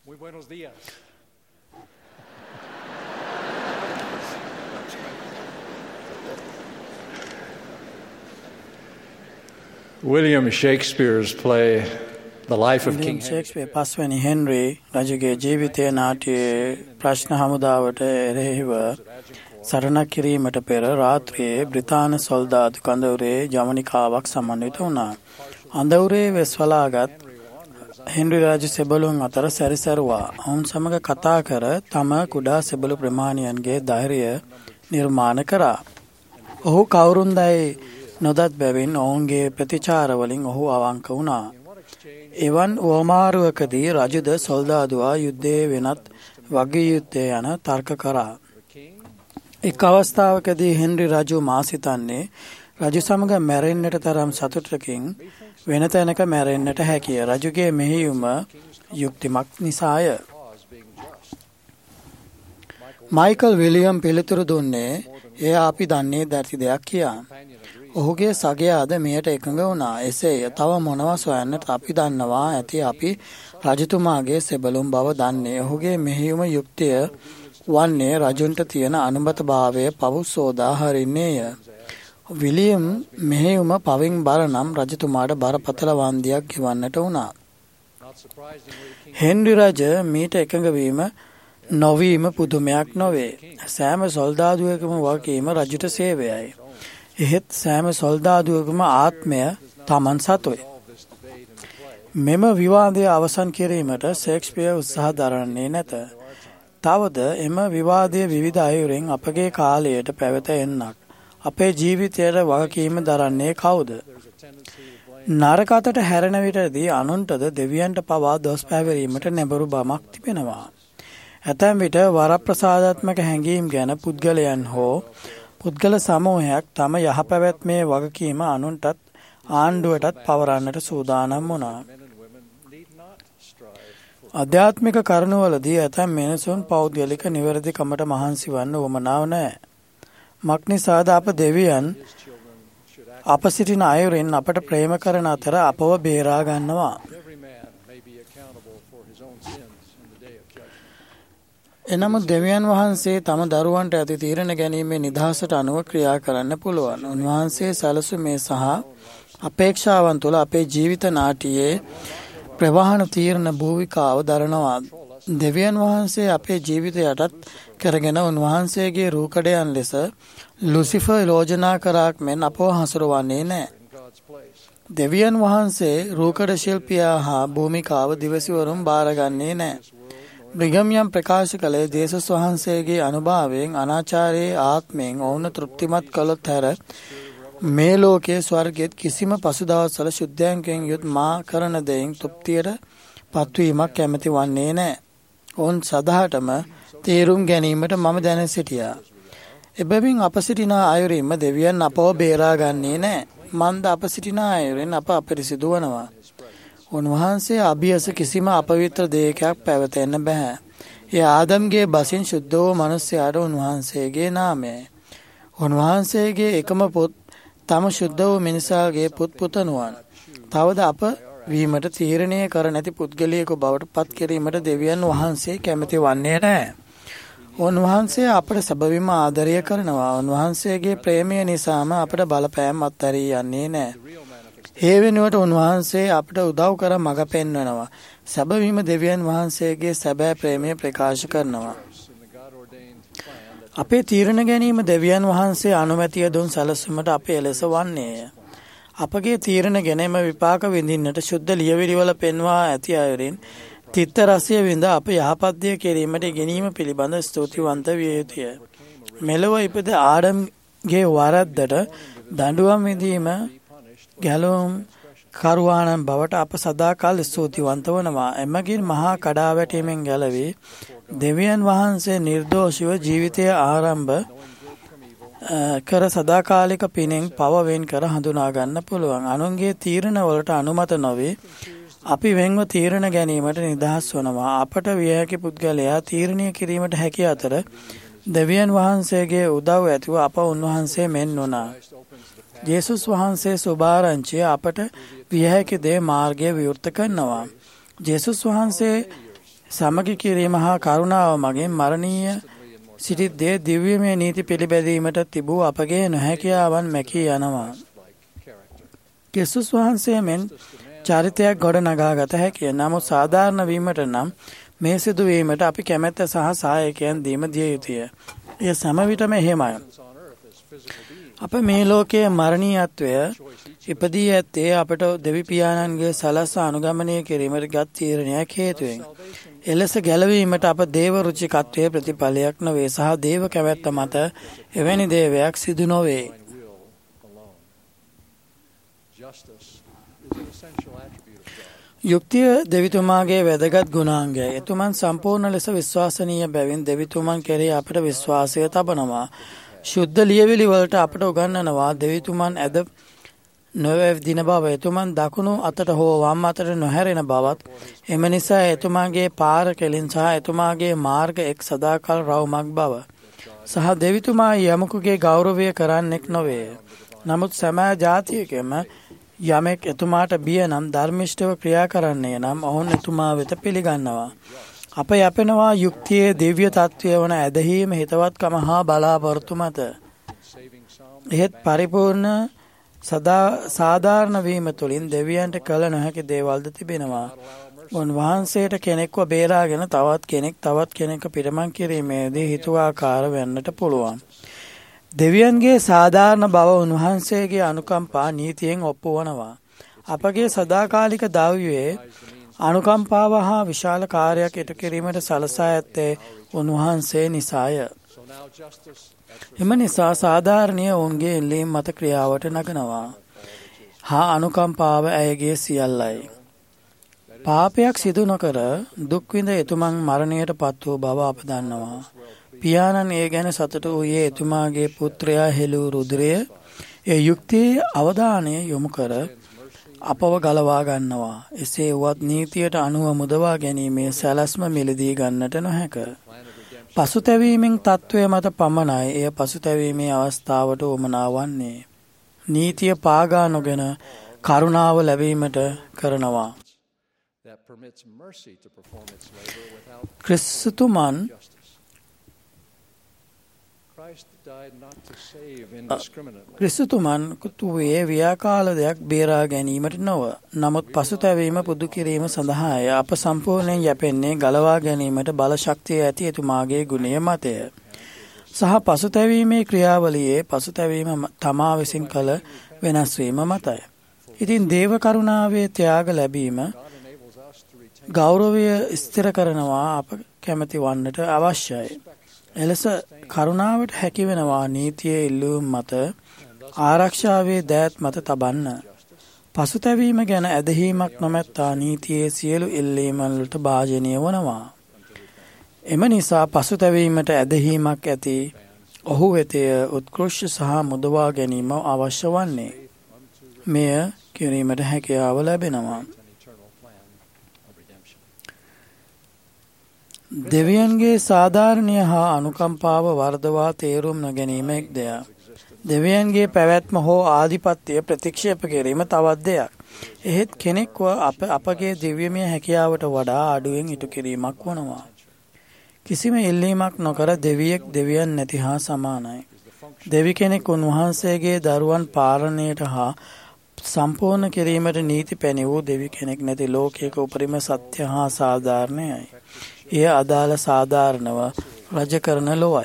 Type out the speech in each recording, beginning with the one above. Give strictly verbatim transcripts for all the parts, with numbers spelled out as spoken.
Muy buenos días. William Shakespeare's play The Life of King Shakespeare පස්වෙනි Henry රජුගේ ජීවිතය නාට්‍යයේ ප්‍රශ්න හමුදාවට එරෙහිව සරණක් කිරීමට පෙර රාත්‍රියේ බ්‍රිතාන්‍ය සොල්දාදු කඳවුරේ ජවනිකාවක් සමන්විත වුණා. අඳවුරේ වෙස්වලාගත් හෙන්රි රජු සෙබළුන් අතර සැරිසරුවා. ඔවුන් සමග කතා කර තම කුඩා සෙබළු ප්‍රමාණයන්ගේ ධෛර්යය නිර්මාණ කරා. ඔහු කවුරුන්දයි නොදත් බැවින් ඔවුන්ගේ ප්‍රතිචාරවලින් ඔහු අවංක වුණා. එවන් වමාරුවකදී රජුද සොල්දාදුවා යුද්ධයේ වෙනත් වගේ යුත්තේ යන තර්ක කරා. එක් අවස්ථාවකදී හෙන්රි රජු මා සිතන්නේ රජු සමග මැරෙන්නට තරම් සතුටකින් වෙන තැනක මැරෙන්නට හැකිය. රජුගේ මෙහෙයුම යුක්තිමත් නිසාය. මයිකල් විලියම් පිළිතුරු දුන්නේ එය අපි දන්නේ දැති දෙයක් කියා. ඔහුගේ සගයාද මෙයට එකඟ වුණා. එසේය. තව මොනවා සොයන්නට අපි දන්නවා ඇති අපි රජතුමාගේ සෙබළුම් බව දන්නේ. ඔහුගේ මෙහෙයුම යුක්තිය වන්නේ රජුන්ට තියෙන අනුමත භාවය පවු සෝදා හරින්නේය. විලියම් මෙහෙයුම පවින් බර නම් රජතුමාට බරපතල වන්දියක් ගෙවන්නට වුණා. හෙන්රි රජ මීට එකඟවීම නොවීම පුදුමයක් නොවේ. සෑම සොල්දාදුවකම වගකීම රජුට සේවයයි. එහෙත් සෑම සොල්දාදුවකම ආත්මය තමන් සතුයි. මෙම විවාදය අවසන් කිරීමට ෂේක්ස්පියර් උත්සාහ දරන්නේ නැත. තවද එම විවාදය විවිධ අයුරින් අපගේ කාලයට පැවත එන්නක්. අපේ ජීවිතයට වගකීම දරන්නේ කවුද? නරක අතට හැරෙන විටදී අනුන්ටද දෙවියන්ට පවා දොස් පැවරීමට නැඹුරු බමක් තිබෙනවා. ඇතැම් විට වරප්‍රසාදාත්මක හැඟීම් ගැන පුද්ගලයන් හෝ පුද්ගල සමූහයක් තම යහපැවැත්මේ වගකීම අනුන්ටත් ආණ්ඩුවටත් පවරන්නට සූදානම් වුණා. අධ්‍යාත්මික කරුණවලදී ඇතැම් මිනිසුන් පෞද්ගලික නිවැරදිකමට මහන්සි වන්න උවමනාව නැහැ. මක්නිසාද අප දෙවියන් අප සිටින අයුරින් අපට ප්‍රේම කරන අතර අපව බේරා ගන්නවා. එනමුත් දෙවියන් වහන්සේ තම දරුවන්ට ඇති තීරණ ගැනීමේ නිදහසට අනුව ක්‍රියා කරන්න පුළුවන්. උන්වහන්සේ සැලසුමේ සහ අපේක්ෂාවන් තුළ අපේ ජීවිත නාට්‍යයේ ප්‍රවාහන තීරණ භූවිකාව දරනවා. දෙවියන් වහන්සේ අපේ ජීවිතයටත් කරගෙන උන්වහන්සේගේ රූකඩයන් ලෙස ලුසිෆර් යෝජනා කරාක් මෙන් අපව හසුරුවන්නේ නැහැ. දෙවියන් වහන්සේ රූකඩ ශිල්පියා හා භූමිකාව දිවසිවරුන් බාරගන්නේ නැහැ. බ්‍රිගම් යම් ප්‍රකාශ කළේ ජේසුස් වහන්සේගේ අනුභවයෙන් අනාචාරයේ ආත්මයෙන් ඔවුන් තෘප්තිමත් කළොත් හැර මේ ලෝකයේ ස්වර්ගයේත් කිසිම පසුදවස්වල ශුද්ධයන්ගෙන් යුත් මා කරන දෙයින් තෘප්තියට පත්වීමක් කැමති වන්නේ නැහැ. ඔවුන් සදාටම තේරුම් ගැනීමට මම දැන සිටියා. එබැවින් අප සිටින අයුරින්ම දෙවියන් අපව බේරා ගන්නේ නැහැ. මන්ද අප සිටින අයුරින් අප අපිරිසිදු වනවා. උන්වහන්සේ අභියස කිසිම අපවිත්‍ර දෙයකක් පැවතෙන්න බෑ. ඒ ආදම්ගේ බසින් සුද්ධ වූ මිනිසයාට උන්වහන්සේගේ නාමයයි. උන්වහන්සේගේ එකම පුත් තම සුද්ධ වූ මිනිසාගේ පුත් පුතණුවන්. තවද අප වීමට තීරණය කර නැති පුද්ගලයෙකු බවට පත් කිරීමට දෙවියන් වහන්සේ කැමති වන්නේ නැහැ. උන්වහන්සේ අපට සැබවින්ම ආදරය කරනවා. උන්වහන්සේගේ ප්‍රේමය නිසාම අපට බලපෑම් අත්හැරී යන්නේ නැහැ. ඒ වෙනුවට උන්වහන්සේ අපට උදව් කර මඟ පෙන්වනවා. සැබවින්ම දෙවියන් වහන්සේගේ සැබෑ ප්‍රේමය ප්‍රකාශ කරනවා. අපේ තීරණ ගැනීම දෙවියන් වහන්සේ අනුමැතිය දුන් සැලසුමට අපේ එලෙස වන්නේය. අපගේ තීරණ ගැනීම විපාක විඳින්නට ශුද්ධ ලියවිලිවල පෙන්වා ඇති අයුරින් තිත්ත රසය විඳ අප යහපත්ය කිරීමට ගැනීම පිළිබඳ ස්තුතිවන්ත විය යුතුය. මෙලොව ඉපද ආඩම්ගේ වරද්දට දඬුවම් විඳීම ගැලවුම් කරුවාණන් බවට අප සදාකල් ස්තුතිවන්ත වනවා. එමගින් මහා කඩාවැටීමෙන් ගැලවී දෙවියන් වහන්සේ නිර්දෝෂීව ජීවිතය ආරම්භ කර සදාකාලික පිනෙන් පවවෙන් කර හඳුනා ගන්න පුළුවන්. අනුන්ගේ තීරණ වලට අනුමත නොවේ අපි වෙන්ව තීරණ ගැනීමට නිදහස් වනවා. අපට විය හැකි පුද්ගලයා තීරණය කිරීමට හැකි අතර දෙවියන් වහන්සේගේ උදව් ඇතිව අප උන්වහන්සේ මෙන් වුණා. ජේසුස් වහන්සේ සුභාරංචිය අපට විය හැකි දේ මාර්ගය විවෘත කරනවා. ජේසුස් වහන්සේ සමගි කිරීම හා කරුණාව මගින් මරණීය සිටිද්දී දිව්‍යමය නීති පිළිපැදීමට තිබූ අපගේ නොහැකියාවන් මැකී යනවා. ක්‍රිස්තුස් වහන්සේ මෙන් චරිතයක් ගොඩ නගාගත හැකිය. නමුත් සාධාරණ වීමට නම් මේ සිදුවීමට අපි කැමැත්ත සහ සහායකයන් දීම දිය යුතුය. එය සෑම විටම එහෙමයි. අප මේ ලෝකයේ මරණීයත්වය ඉපදී ඇත්තේ අපට දෙවි පියාණන්ගේ සලස්ස අනුගමනය කිරීමට ගත් තීරණයක් හේතුවෙන්. එලෙස ගැලවීමට අප දේව රුචිකත්වයේ ප්‍රතිඵලයක් නොවේ සහ දේව කැමැත්ත මත එවැනි දේවයක් සිදු නොවේ. යුක්තිය දෙවිතුමාගේ වැදගත් ගුණාංගය. එතුමන් සම්පූර්ණ ලෙස විශ්වාසනීය බැවින් දෙවිතුමන් කෙරෙහි අපට විශ්වාසය තබනවා. ශුද්ධ ලියවිලි වලට අපට උගන්වනවා දෙවිතුමන් ඇද නොවැවදින බව. එතුමන් දකුණු අතට හෝ වම් අතට නොහැරෙන බවත්. එම නිසා එතුමාගේ පාර කෙලින් සහ එතුමාගේ මාර්ග එක් සදාකල් රවුමක් බව. සහ දෙවිතුමා යමකුගේ ගෞරවය කරන්නෙක් නොවේ. නමුත් සෑම ජාතියකම යමෙක් එතුමාට බිය නම් ධර්මිෂ්ඨව ක්‍රියා කරන්නේ නම් ඔවුන් එතුමා වෙත පිළිගන්නවා. අප යැපෙනවා යුක්තියේ දිව්‍ය තත්වය වන ඇදහීම හිතවත්කම හා බලාපොරොත්තු මත. එහෙත් පරිපූර්ණ සදා සාධාරණ වීම තුළින් දෙවියන්ට කළ නොහැකි දේවල්ද තිබෙනවා. උන්වහන්සේට කෙනෙක්ව බේරාගෙන තවත් කෙනෙක් තවත් කෙනෙක් පිටමන් කිරීමේදී හිතුවාකාර වෙන්නට පුළුවන්. දෙවියන්ගේ සාධාරණ බව උන්වහන්සේගේ අනුකම්පා නීතියෙන් ඔප්පු වනවා. අපගේ සදාකාලික දව්‍යයේ අනුකම්පාව හා විශාල කාර්යයක් ඉටු කිරීමට සලසා ඇත්තේ උන්වහන්සේ නිසාය. එම නිසා සාධාරණීය ඔවුන්ගේ ඉල්ලීම් මත ක්‍රියාවට නගනවා. හා අනුකම්පාව ඇයගේ සියල්ලයි. පාපයක් සිදු නොකර දුක්විඳ එතුමන් මරණයට පත් වූ බව අප දන්නවා. පියාණන් ඒ ගැන සතුටු වූයේ එතුමාගේ පුත්‍රයා හෙළූ රුධිරය ඒ යුක්තියේ අවධානය යොමු කර අපව ගලවා ගන්නවා. එසේ වුවත් නීතියට අනුව මුදවා ගැනීමේ සැලැස්ම මිලදී ගන්නට නොහැක. පසුතැවීමෙන් තත්ත්වය මත පමණයි එය පසුතැවීමේ අවස්ථාවට උවමනා වන්නේ. නීතිය පාගා නොගෙන කරුණාව ලැබීමට කරනවා. ක්‍රිස්තුමන් ක්‍රිස්තුමන් කුතුවේ ව්‍යාකාල දෙයක් බේරා ගැනීමට නොව. නමුත් පසුතැවීම පුදු කිරීම සඳහාය. අප සම්පූර්ණයෙන් යැපෙන්නේ ගලවා ගැනීමට බල ශක්තිය ඇති එතුමාගේ ගුණය මතය. සහ පසුතැවීමේ ක්‍රියාවලියේ පසුතැවීම තමා විසින් කළ වෙනස්වීම මතය. ඉතින් දේව කරුණාවේ ත්‍යාග ලැබීම ගෞරවය ස්ථිර කරනවා අප කැමති වන්නට අවශ්‍යයි. එලෙස කරුණාවට හැකිවෙනවා නීතියේ ඉල්ලූම් මත ආරක්ෂාවේ දෑත් මත තබන්න. පසුතැවීම ගැන ඇදහීමක් නොමැත්තා නීතියේ සියලු ඉල්ලීම්වලට භාජනය වනවා. එම නිසා පසුතැවීමට ඇදහීමක් ඇති ඔහු වෙතය උත්කෘෂ්ඨ සහ මුදවා ගැනීම අවශ්‍ය වන්නේ. මෙය කිරීමට හැකියාව ලැබෙනවා. දෙවියන්ගේ සාධාරණය හා අනුකම්පාව වර්ධවා තේරුම් නොගැනීම එක් දෙයක්. දෙවියන්ගේ පැවැත්ම හෝ ආධිපත්‍යය ප්‍රතික්ෂේප කිරීම තවත් දෙයක්. එහෙත් කෙනෙක්ව අප අපගේ දිව්‍යමය හැකියාවට වඩා අඩුවෙන් ඉටු කිරීමක් වනවා. කිසිම ඉල්ලීමක් නොකර දෙවියෙක් දෙවියන් නැති හා සමානයි. දෙවි කෙනෙක් උන්වහන්සේගේ දරුවන් පාලනයට හා සම්පූර්ණ කිරීමට නීති පැනි වූ දෙවි කෙනෙක් නැති ලෝකයක උපරිම සත්‍ය හා සාධාරණයයි. එය අදාළ සාධාරණව රජ කරන ලොවයි.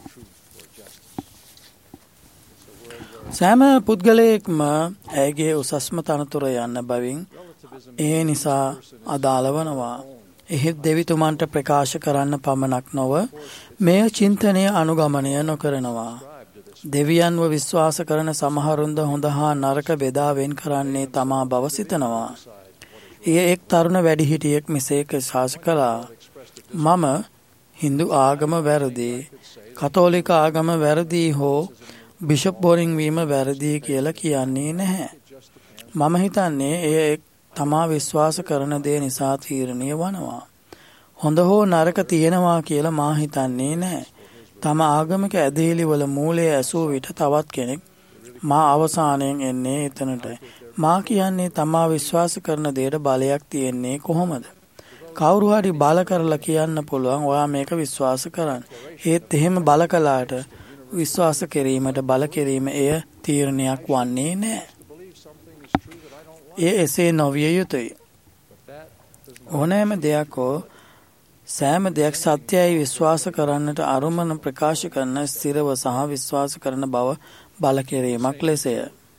සෑම පුද්ගලයෙක්ම ඇයගේ උසස්ම තනතුර යන්න බවින් ඒ නිසා අදාළ වනවා. එහෙත් දෙවිතුමන්ට ප්‍රකාශ කරන්න පමණක් නොව මෙය චින්තනය අනුගමනය නොකරනවා. දෙවියන්ව විශ්වාස කරන සමහරුන්ද හොඳ හා නරක බෙදා වෙන් කරන්නේ තමා බව සිතනවා. එය එක් තරුණ වැඩිහිටියෙක් මෙසේ ප්‍රකාශ කළා. මම හින්දු ආගම වැරදි, කතෝලික ආගම වැරදි හෝ බිෂප් බෝරිං වීම වැරදි කියලා කියන්නේ නැහැ. මම හිතන්නේ එය එක් තමා විශ්වාස කරන දේ නිසා තීරණය වනවා. හොඳ හෝ නරක තියෙනවා කියලා මා හිතන්නේ නැහැ. තම ආගමික ඇදහිලි වල මූලය ඇසූ විට තවත් කෙනෙක් මා අවසානයෙන් එන්නේ එතනට. මා කියන්නේ තමා විශ්වාස කරන දේට බලයක් තියෙන්නේ කොහොමද? කවුරු හරි බල කරලා කියන්න පුළුවන් ඔයා මේක විශ්වාස කරන්න. ඒත් එහෙම බල කළාට විශ්වාස කිරීමට බල කිරීම එය තීරණයක් වන්නේ නැහැ. ඒ එසේ නොවිය යුතුයි. ඕනෑම දෙයක් හෝ සෑම දෙයක් සත්‍යයි විශ්වාස කරන්නට අරුමන ප්‍රකාශ කරන ස්ථිරව සහ විශ්වාස කරන බව බල කිරීමක් ලෙසය.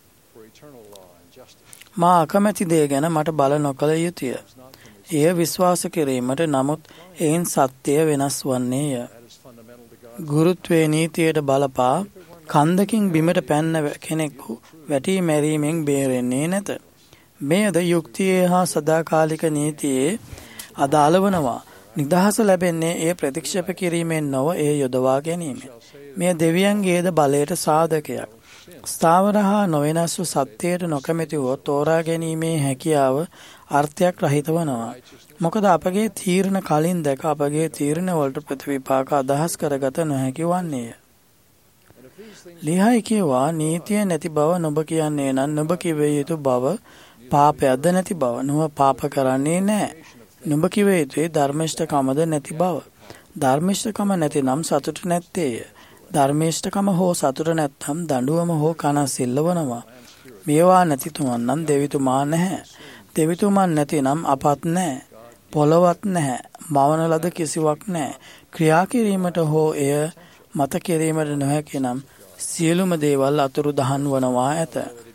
මා අකමැති දේ ගැන මට බල නොකළ යුතුය. එය විශ්වාස කිරීමට නමුත් එයින් සත්‍යය වෙනස් වන්නේය. ගුරුත්වයේ නීතියට බලපා කන්දකින් බිමට පැන්න කෙනෙකු වැටී මැරීමෙන් බේරෙන්නේ නැත. මෙයද යුක්තියේ හා සදාකාලික නීතියේ අදාළ වනවා. නිදහස ලැබෙන්නේ ඒ ප්‍රතික්ෂේප කිරීමෙන් නොව ඒ යොදවා ගැනීමෙන්. මෙය දෙවියන්ගේද බලයට සාධකයක්. ස්ථාවර හා නොවෙනස් වූ සත්‍යයට නොකමැති වූ තෝරා ගැනීමේ හැකියාව අර්ථයක් රහිත වනවා. මොකද අපගේ තීරණ කලින් දැක අපගේ තීරණ වලට ප්‍රතිවිපාක අදහස් කරගත නොහැකි වන්නේය. ලිහයි කියවා නීතිය නැති බව නොබ කියන්නේ නම් නොබ කිව යුතු බව පාපයක්ද නැති බව. නොව පාප කරන්නේ නැහැ. නොබ කිව යුතුයි ධර්මිෂ්ඨකමද නැති බව. ධර්මිෂ්ඨකම නැතිනම් සතුට නැත්තේය. ධර්මිෂ්ඨකම හෝ සතුට නැත්නම් දඬුවම හෝ කනසිල්ල වනවා. මේවා නැතිතුමන් නම් දෙවිතුමා නැහැ. දෙවිතුමන් නැතිනම් අපත් නැහැ. පොළවත් නැහැ. මවන ලද කිසිවක් නැහැ. ක්‍රියා කිරීමට හෝ එය මත කිරීමට නොහැකි නම් සියලුම දේවල් අතුරු දහන් වනවා ඇත.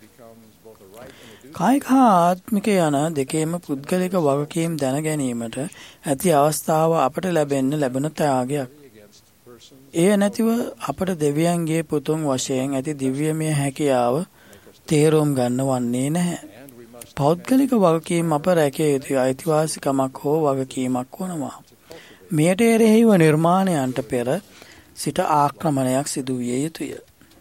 කායික හා ආත්මික යන දෙකේම පුද්ගලික වගකීම් දැන ගැනීමට ඇති අවස්ථාව අපට ලැබෙන්න ලැබෙන ත්‍යාගයක්. එය නැතිව අපට දෙවියන්ගේ පුතුන් වශයෙන් ඇති දිව්‍යමය හැකියාව තේරුම් ගන්න වන්නේ නැහැ. පෞද්ගලික වගකීම් අප රැකිය යුතු අයිතිවාසිකමක් හෝ වගකීමක් වනවා. මෙයට එරෙහිව නිර්මාණයන්ට පෙර සිට ආක්‍රමණයක් සිදු විය යුතුය.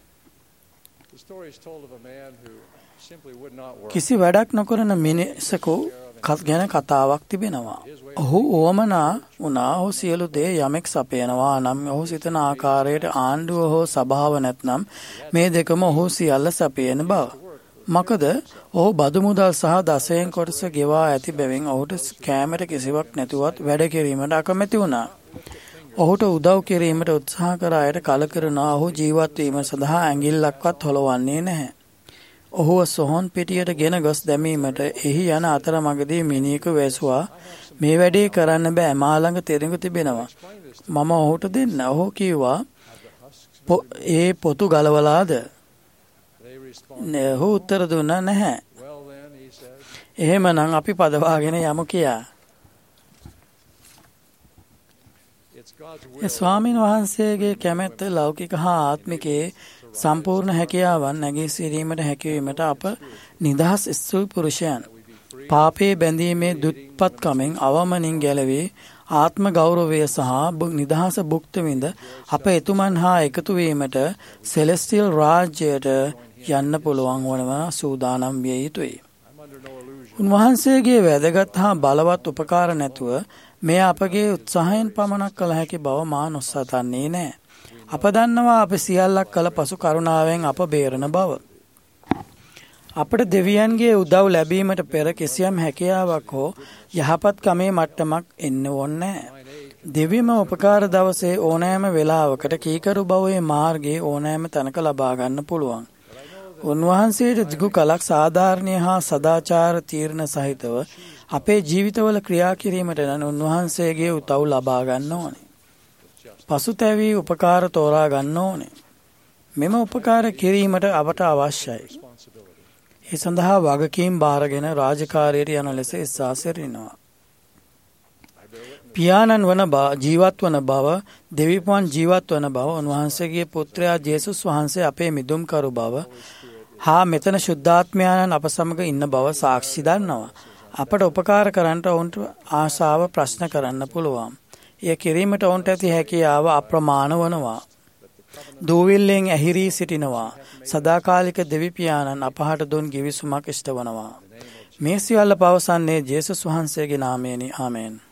කිසි වැඩක් නොකරන මිනිසකු ගැන කතාවක් තිබෙනවා. ඔහු ඕමනා වුණා ඔහු සියලු දේ යමෙක් සපයනවා නම් ඔහු සිතන ආකාරයට ආණ්ඩුව හෝ සභාව නැත්නම් මේ දෙකම ඔහු සියල්ල සපයන බව. මකද ඔහු බදු මුදල් සහ දසයෙන් කොටස ගෙවා ඇති බැවින් ඔහුට කෑමට කිසිවක් නැතුවත් වැඩ කිරීමට අකමැති වුණා. ඔහුට උදව් කිරීමට උත්සාහ කර අයට කලකිරුණා. ඔහු ජීවත් වීම සඳහා ඇඟිල්ලක්වත් හොලවන්නේ නැහැ. ඔහුව සොහොන් පිටියට ගෙන ගොස් දැමීමට එහි යන අතරමඟදී මිනිහෙකු වැසුවා. මේ වැඩේ කරන්න බෑ. මා ළඟ තෙරඟු තිබෙනවා. මම ඔහුට දෙන්න. ඔහු කිව්වා ඒ පොතු ගලවලාද? ඔහු උත්තර දුන්නා නැහැ. එහෙමනම් අපි පදවාගෙන යමු කියා. ඒ ස්වාමීන් වහන්සේගේ කැමැත්ත ලෞකික හා ආත්මිකයේ සම්පූර්ණ හැකියාවන් නැගී සිටීමට හැකිවීමට අප නිදහස් ස්ත්‍රී පුරුෂයන් පාපයේ බැඳීමේ දුප්පත්කමෙන් අවමනින් ගැලවී ආත්ම ගෞරවය සහ නිදහස භුක්ත විඳ අප එතුමන් හා එකතු වීමට සෙලෙස්ටියල් රාජ්‍යයට යන්න පුළුවන් වනවා සූදානම් විය යුතුයි. උන්වහන්සේගේ වැදගත් හා බලවත් උපකාර නැතුව මෙය අපගේ උත්සාහයෙන් පමණක් කළ හැකි බව මා නොසතන්නේ නැහැ. අප දන්නවා අප සියල්ලක් කළ පසු කරුණාවෙන් අප බේරන බව. අපට දෙවියන්ගේ උදව් ලැබීමට පෙර කිසියම් හැකියාවක් හෝ යහපත් කමේ මට්ටමක් එන්න ඕනේ නැහැ. දෙවියම උපකාර දවසේ ඕනෑම වෙලාවකට කීකරු බවේ මාර්ගයේ ඕනෑම තැනක ලබා ගන්න පුළුවන්. උන්වහන්සේට දිගු කලක් සාධාරණීය හා සදාචාර තීරණ සහිතව අපේ ජීවිතවල ක්‍රියා කිරීමට නම් උන්වහන්සේගේ උදව් ලබා ගන්න ඕනේ. පසුතැවී උපකාර තෝරා ගන්න ඕනේ. මෙම උපකාර කිරීමට අපට අවශ්‍යයි. ඒ සඳහා වගකීම් බාරගෙන රාජකාරියට යන ලෙස ඉස්සා සිටිනවා. පියාණන් වන ජීවත් වන බව, දෙවිපුන් ජීවත් වන බව, උන්වහන්සේගේ පුත්‍රයා ජේසුස් වහන්සේ අපේ මිදුම්කරු බව හා මෙතන ශුද්ධාත්මයන්න් අප සමග ඉන්න බව සාක්ෂි දන්නවා. අපට උපකාර කරන්නට ඔවුන්ට ආශාව ප්‍රශ්න කරන්න පුළුවන්. එය කිරීමට ඔවුන්ට ඇති හැකියාව අප්‍රමාණ වනවා. දූවිල්ලෙන් ඇහිරී සිටිනවා. සදාකාලික දෙවි පියාණන් අපහට දුන් ගිවිසුමක් ඉෂ්ට වනවා. මේ සියල්ල පවසන්නේ ජේසුස් වහන්සේගේ නාමයෙනි. ආමේන්.